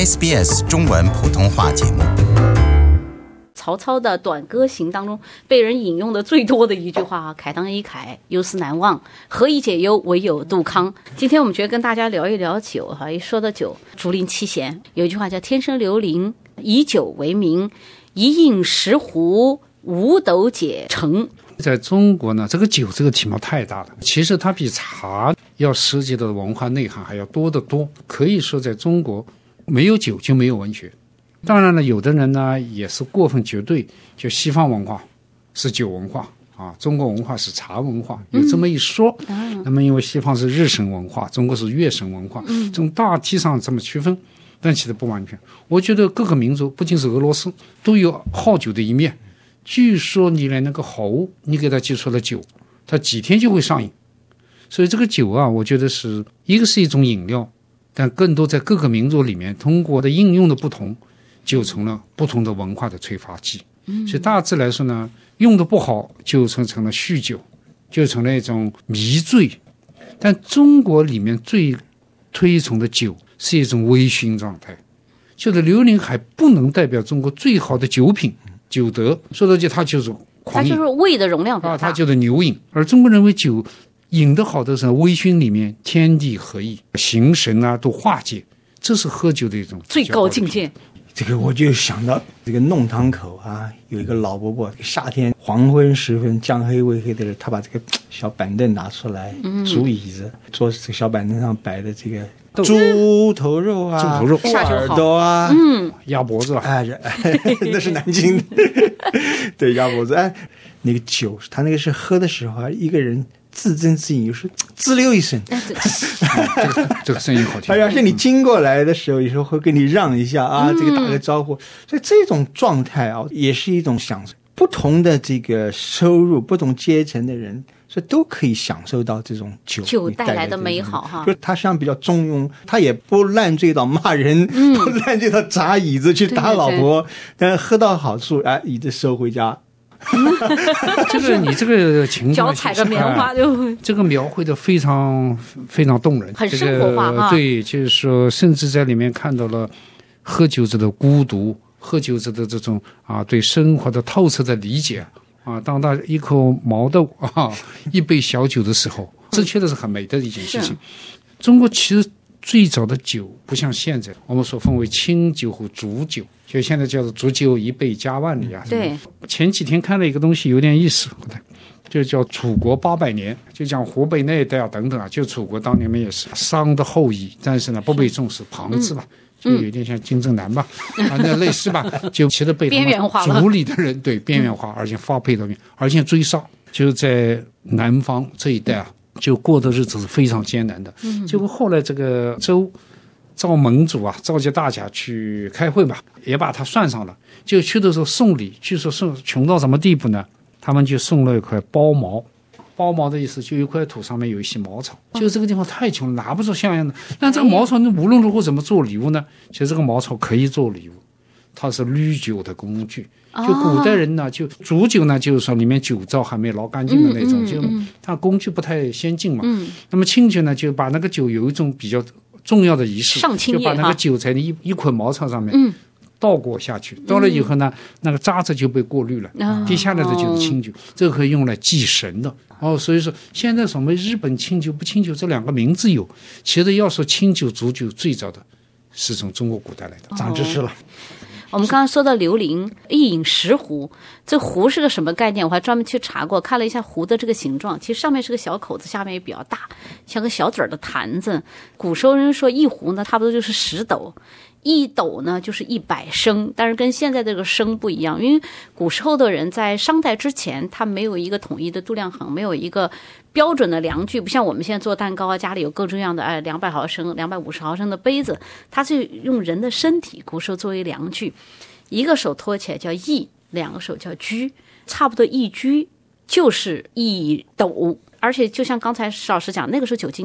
SBS 中文普通话节目。 曹操的《短歌行》当中被人引用的最多的一句话，慨当以慨，忧思难忘，何以解忧，唯有杜康。今天我们觉得跟大家聊一聊酒哈，一说到酒，竹林七贤有一句话叫天生流林，以酒为名，一应十壶，五斗解成。 在中国呢，这个酒这个题目太大了，其实它比茶要涉及的文化内涵还要多得多。可以说在中国没有酒就没有文学。当然了，有的人呢也是过分绝对，就西方文化是酒文化啊，中国文化是茶文化，有这么一说。那么因为西方是日神文化，中国是月神文化，从大体上这么区分，但其实不完全。我觉得各个民族，不仅是俄罗斯，都有好酒的一面。据说你连那个猴，你给它寄出了酒，它几天就会上瘾。所以这个酒啊，我觉得是一个是一种饮料，但更多在各个民族里面，通过的应用的不同，就成了不同的文化的催发剂。所以大致来说呢，用的不好就成了酗酒，就成了一种迷醉。但中国里面最推崇的酒是一种微醺状态，就是刘伶还不能代表中国最好的酒品。酒德说到这，它就是狂饮， 它就是胃的容量比较大， 它就是牛饮。而中国认为酒饮得好的是微醺里面天地合一，形神啊都化解，这是喝酒的一种最高境界。 这个我就想到这个弄堂口啊，有一个老伯伯，夏天黄昏时分，将黑未黑的时候，他把这个小板凳拿出来，竹椅子，坐这个小板凳上摆的这个猪头肉啊， 猪头肉、 耳朵啊， 鸭脖子啊， 那是南京的，对，鸭脖子。那个酒，他那个是喝的时候啊，一个人自斟自饮，有时滋溜一声， 这个声音好听。 要是你经过来的时候，有时候会跟你让一下啊，这个打个招呼。所以这种状态啊，也是一种享受。不同的这个收入、不同阶层的人，所以都可以享受到这种酒带来的美好哈。 就他实际上比较中庸，他也不烂醉到骂人，不烂醉到砸椅子去打老婆，但喝到好处，椅子收回家。 这个你这个情况， 脚踩着棉花就这个描绘的非常非常动人， 很生活化哈。 对，就是说，甚至在里面看到了喝酒者的孤独，喝酒者的这种对生活的透彻的理解啊。当他一口毛豆一杯小酒的时候，这确实是很美的一件事情。中国其实最早的酒不像现在，我们所分为清酒和浊酒，就现在叫做浊酒一杯家万里啊。 对， 前几天看了一个东西有点意思，就叫楚国800年，就讲湖北那一带等等就楚国当年们也是商的后裔，但是呢不被重视，旁支吧。就有点像金正男吧，那类似吧，就其实被边缘化了。 族里的人对边缘化，而且发配到而且追杀，就是在南方这一带就过的日子是非常艰难的。结果后来这个周召盟主召集大家去开会吧，也把他算上了。就去的时候送礼，据说送穷到什么地步呢？他们就送了一块包毛。包毛的意思就一块土上面有一些茅草，就这个地方太穷，拿不出像样的。但这个茅草你无论如何怎么做礼物呢？其实这个茅草可以做礼物，它是滤酒的工具。就古代人呢，就煮酒呢，就是说里面酒糟还没捞干净的那种，就它工具不太先进嘛。那么清酒呢，就把那个酒有一种比较重要的仪式，就把那个酒在一捆茅草上面倒过下去，倒了以后呢，那个渣子就被过滤了，滴下来的就是清酒，这个可以用来祭神的。所以说现在所谓日本清酒不清酒这两个名字有，其实要说清酒浊酒最早的是从中国古代来的，长知识了。 我们刚刚说到刘伶一饮十壶，这壶是个什么概念？我还专门去查过，看了一下壶的这个形状，其实上面是个小口子，下面也比较大，像个小嘴的坛子。古时候人说一壶呢，差不多就是10斗。1斗呢就是100升，但是跟现在这个升不一样，因为古时候的人在商代之前，他没有一个统一的度量衡，没有一个标准的量具，不像我们现在做蛋糕家里有各种各样的200毫升、250毫升的杯子，它是用人的身体，古时候作为量具，一个手托起来叫1，两个手叫居，差不多1居就是1斗，而且就像刚才石老师讲，那个时候酒精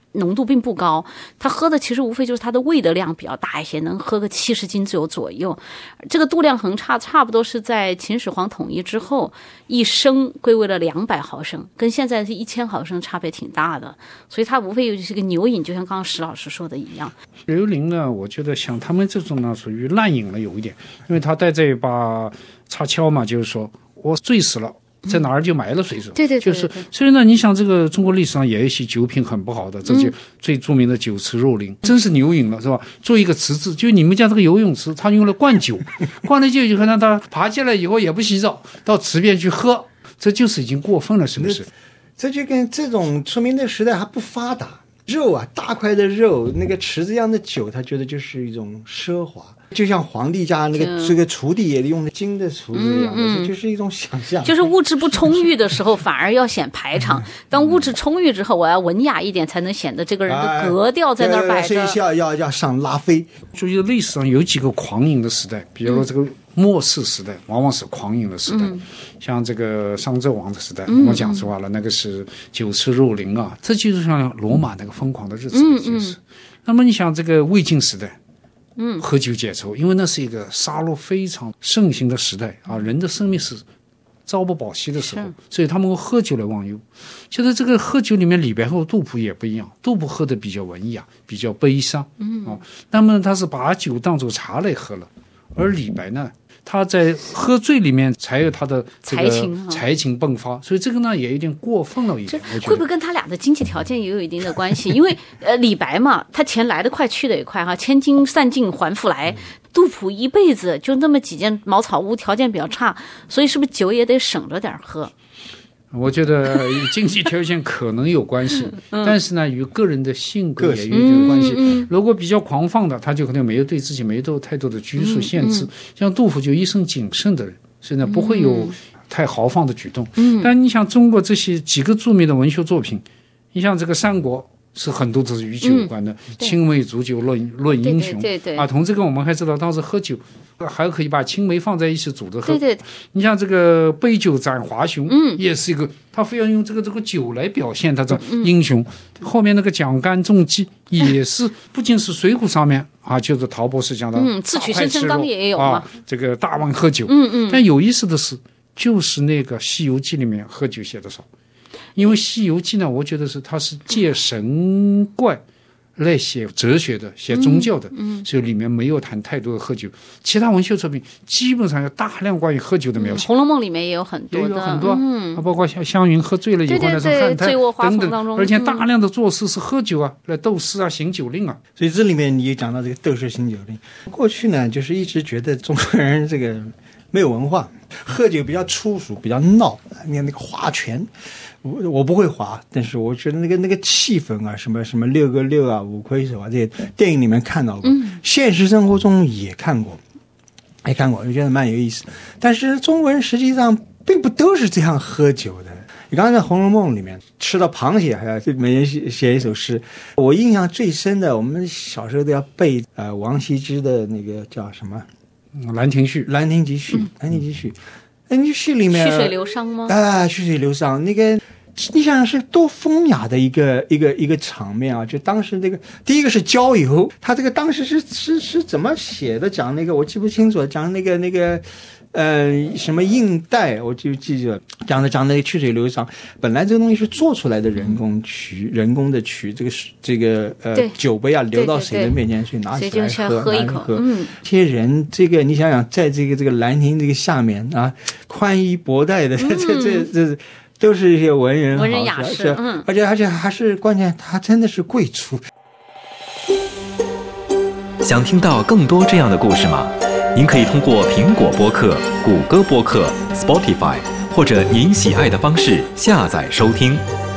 浓度并不高，他喝的其实无非就是他的胃的量比较大一些，能喝个70斤左右。这个度量衡差不多是在秦始皇统一之后，1升归为了200毫升，跟现在是1000毫升差别挺大的。所以它无非就是个牛饮，就像刚刚石老师说的一样。 刘伶呢，我觉得像他们这种呢，属于滥饮了有一点，因为他带着一把插跷嘛，就是说我醉死了。在哪儿就埋了水手， 对， 就是所以呢，你想这个中国历史上也有一些酒品很不好的，这就最著名的酒池肉林，真是牛饮了，是吧？做一个池子，就你们家这个游泳池，他用来灌酒，灌了酒以后让他爬起来以后也不洗澡，到池边去喝，这就是已经过分了，是不是？ 这就跟这种说明那时代还不发达，肉啊，大块的肉，那个池子一样的酒，他觉得就是一种奢华。就像皇帝家那个这个厨弟也用的金的厨子一样的，这就是一种想象。 就是物质不充裕的时候，反而要显排场；当物质充裕之后，我要文雅一点，才能显得这个人的格调在那儿摆着。 所以要上拉菲。 所以历史上有几个狂饮的时代，比如说这个末世时代，往往是狂饮的时代。像这个商纣王的时代，我讲实话了，那个是酒池肉林啊，这就是像罗马那个疯狂的日子，就是。那么你想这个魏晋时代。喝酒解愁，因为那是一个杀戮非常盛行的时代啊，人的生命是朝不保夕的时候，所以他们会喝酒来忘忧。其实这个喝酒里面，李白和杜甫也不一样，杜甫喝的比较文雅，比较悲伤，那么他是把酒当作茶来喝了，而李白呢，他在喝醉里面才有他的这个才情迸发，所以这个呢也有点过分了一点。 会不会跟他俩的经济条件也有一定的关系？因为李白嘛，他钱来得快去得也快哈，千金散尽还复来。杜甫一辈子就那么几间茅草屋，条件比较差，所以是不是酒也得省着点喝？ 我觉得与经济条件可能有关系，但是呢，与个人的性格也有一定的关系。如果比较狂放的，他就可能没有对自己没有太多的拘束限制。像杜甫就一生谨慎的人，所以呢不会有太豪放的举动。但你像中国这些几个著名的文学作品，你像这个三国。是很多都是与酒有关的，青梅煮酒论英雄， 对啊，同这个我们还知道当时喝酒还可以把青梅放在一起煮着喝， 对， 你像这个杯酒斩华雄，也是一个他非要用这个酒来表现他这英雄。后面那个蒋干中计也是不仅是水浒上面啊，就是陶博士讲的， 自取生辰纲也有嘛， 这个大碗喝酒，但有意思的是，就是那个《西游记》里面喝酒写的少。因为《西游记》呢，我觉得它是借神怪来写哲学的、写宗教的，所以里面没有谈太多的喝酒。其他文学作品基本上有大量关于喝酒的描写， 《红楼梦》里面也有很多的， 也有很多，包括像湘云喝醉了以后那种汉态等等，而且大量的作诗是喝酒啊，来斗诗啊、行酒令啊。所以这里面你也讲到这个斗诗行酒令。过去呢，就是一直觉得中国人这个没有文化，喝酒比较粗俗，比较闹。你看那个划拳。我不会划，但是我觉得那个气氛啊，什么6个6啊、5魁首啊，这些电影里面看到过，现实生活中也看过，我觉得蛮有意思。但是中国人实际上并不都是这样喝酒的。你刚才在《红楼梦》里面吃到螃蟹，还要每人写一首诗。我印象最深的，我们小时候都要背王羲之的那个叫什么 《兰亭序》。 兰亭集序里面曲水流觞吗？ 曲水流觞那个。你想想是多风雅的一个场面啊！就当时这个第一个是郊游，他这个当时是怎么写的？讲那个我记不清楚，讲那个什么印带，我就记着讲那个曲水流觞。本来这个东西是做出来的人工的曲，这个酒杯啊流到谁的面前去，拿起来喝一口。 这些人这个你想想，在这个兰亭这个下面啊，宽衣博带的这。都是一些文人雅士， 而且还是关键，他真的是贵族。 想听到更多这样的故事吗？您可以通过苹果播客、谷歌播客、Spotify 或者您喜爱的方式下载收听。